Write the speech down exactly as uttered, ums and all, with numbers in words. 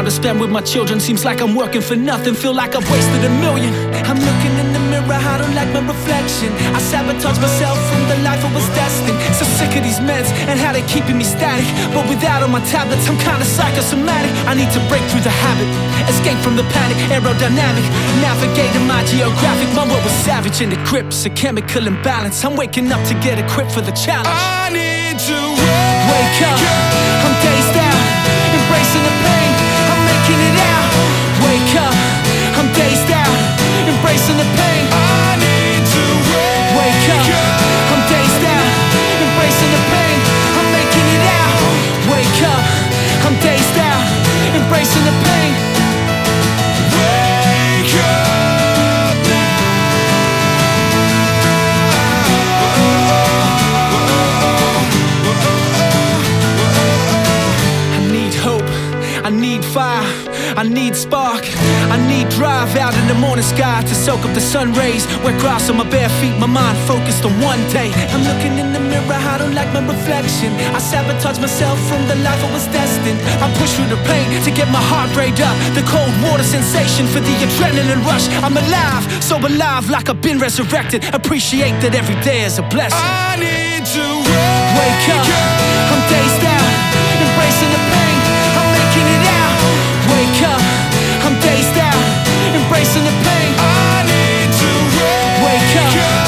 to spend with my children. Seems like I'm working for nothing, feel like I've wasted a million. I'm looking in the mirror, I don't like my reflection. I sabotage myself from the life I was destined. So sick of these meds and how they're keeping me static. But without all my tablets, I'm kinda psychosomatic. I need to break through the habit, escape from the panic, aerodynamic, navigating my geographic. My world was savage in the grips, a chemical imbalance. I'm waking up to get equipped for the challenge. I need to wake, Wake up, up. I'm dazed out, embracing the pain, I'm making it out. Wake up, I'm dazed out, embracing the pain. I need to wake, Wake up, up. I'm dazed out, embracing the pain, I'm making it out. Wake up, I'm dazed out, embracing the pain. Wake up now. I need hope, I need fire, I need spark, I need drive out in the morning sky to soak up the sun rays. Wet grass on my bare feet, my mind focused on one day. I'm looking in the mirror, I don't like my reflection. I sabotage myself from the life I was destined. I push through the pain to get my heart rate up, the cold water sensation for the adrenaline rush. I'm alive, so alive like I've been resurrected. Appreciate that every day is a blessing. I need to wake, Wake up, I'm dazed out, embracing the pain, I'm making it out. Wake up, I'm dazed out, embracing the pain. I need to wake, Wake up,